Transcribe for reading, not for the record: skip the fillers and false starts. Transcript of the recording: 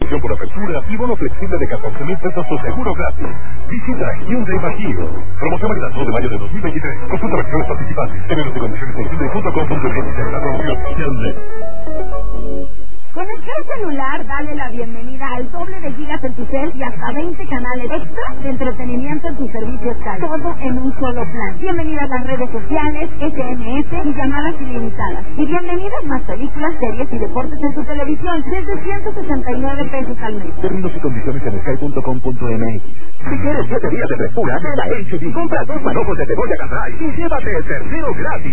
financiación por apertura y bono flexible de 14,000 pesos o seguro gratis. Visita Hyundai Bajío. Promoción válida el 2 de mayo de 2023. Consulta versiones participantes. Términos y condiciones en hyundai.com.mx. Hyundai. Con el Care celular, dale la bienvenida al doble de gigas en tu cel y hasta 20 canales extra de entretenimiento en tus servicios Sky. Todo en un solo plan. Bienvenidas las redes sociales, SMS y llamadas ilimitadas. Y bienvenidas más películas, series y deportes en tu televisión desde 169 pesos al mes. Términos y condiciones en sky.com.mx. Si quieres 7 días de frescura, ven a HB. Compra 2 manojos de cebolla Cambrai y llévate el tercero gratis.